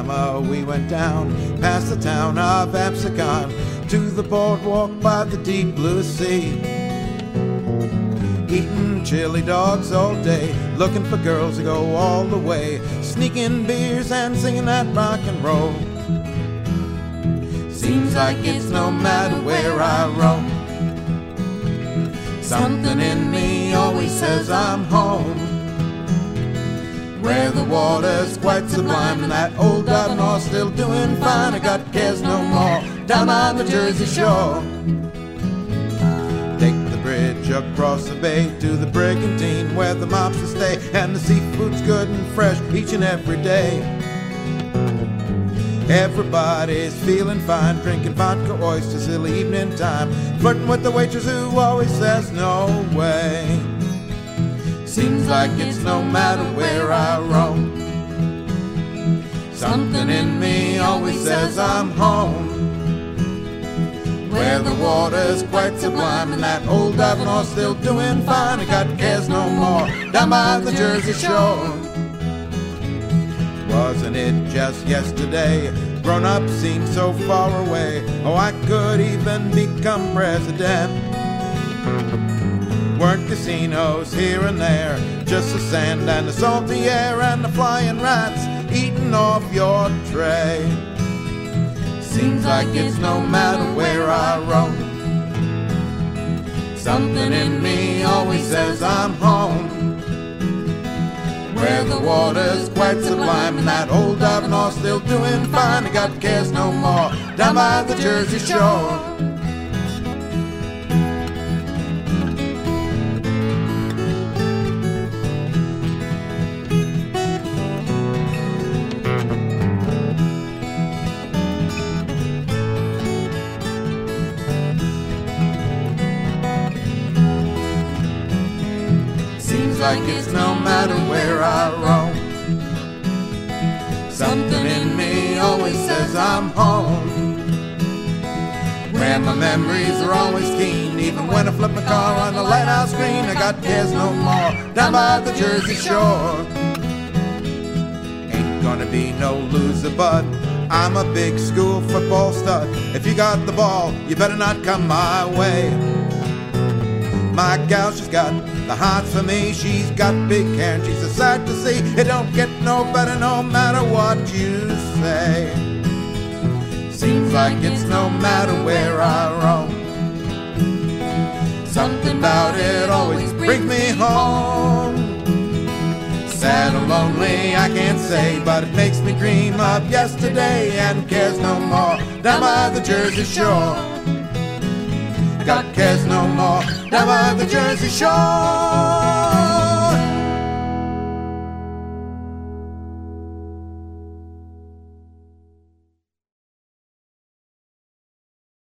Alabama we went down, past the town of Absecon, to the boardwalk by the deep blue sea. Eating chili dogs all day, looking for girls to go all the way, sneaking beers and singing that rock and roll. Seems like it's no matter where I roam, something in me always says I'm home, where the water's quite sublime and that old Dardanelle's still doing fine. I got cares no more down on the Jersey shore. Take the bridge across the bay to the Brigantine, where the mobsters stay and the seafood's good and fresh each and every day. Everybody's feeling fine, drinking vodka oysters till evening time, flirting with the waitress who always says no way. Seems like it's no matter where I roam, something in me always says I'm home, where the water's quite sublime and that old Dardanelle's still doing fine. I got cares no more down by the Jersey shore. Wasn't it just yesterday? Grown up seemed so far away. Oh, I could even become president. Weren't casinos here and there, just the sand and the salty air and the flying rats eating off your tray. Seems like it's no matter where I roam, something in me always says I'm home, where the water's quite sublime and that old Dardanelle's still doing fine. I got cares no more down by the Jersey shore. Seems like it's no matter where I roam, something in me always says I'm home, where my memories are always keen, even when I flip my car on the lighthouse green. I got cares no more down by the Jersey shore. Ain't gonna be no loser, but I'm a big school football stud. If you got the ball, you better not come my way. My gal, she's got the heart for me. She's got big hair and she's a sight to see. It don't get no better no matter what you say. Seems like it's no matter where I roam, something about it always brings me home. Sad or lonely I can't say, but it makes me dream of yesterday and cares no more down by the Jersey shore. Got cares no more down by the Jersey shore.